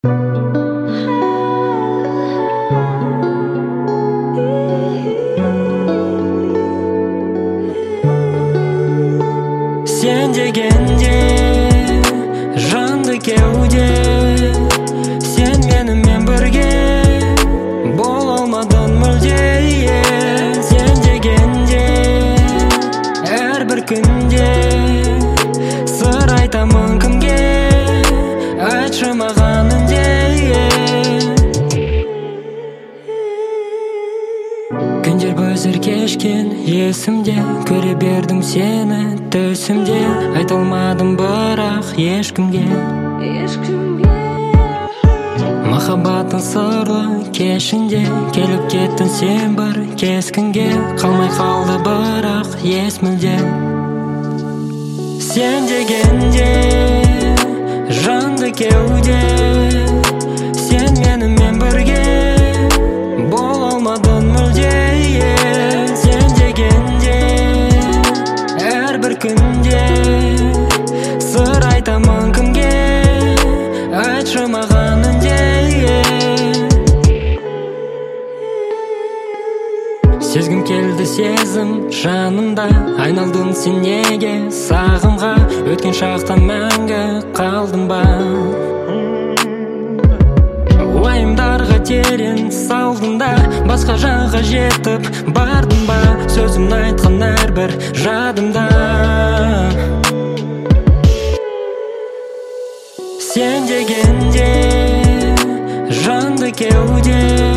Sen degende жанды кеуде, сен менімен бірге бола алмадың мүлде. Сен дегенде әрбір күнде сыр айтамын кімге, айтшы маған үнде. Күндер бөзір кешкен есімде, көре бердім сені төсімде. Айта алмадым бірақ ешкімге. Махаббаттың сырлы кешінде келіп кеттің сен бір кескінге. Қалмай қалды бірақ ес мүлде. Сен дегенде жанды кеуде, сен менімен бірге бола алмадың мүлде. Сен дегенде әрбір күнде сыр айтамын кімге, айтшы маған үнде. Сезгім келді сезім жанымда, айналдың сен неге сағымға. Өткен шақтан мәңгі қалдым ба, уайымдарға терең салдың да, басқа жаққа жетіп бардың ба. Сөзім айтқан әрбір жадымда. Сен дегенде жанды кеуде,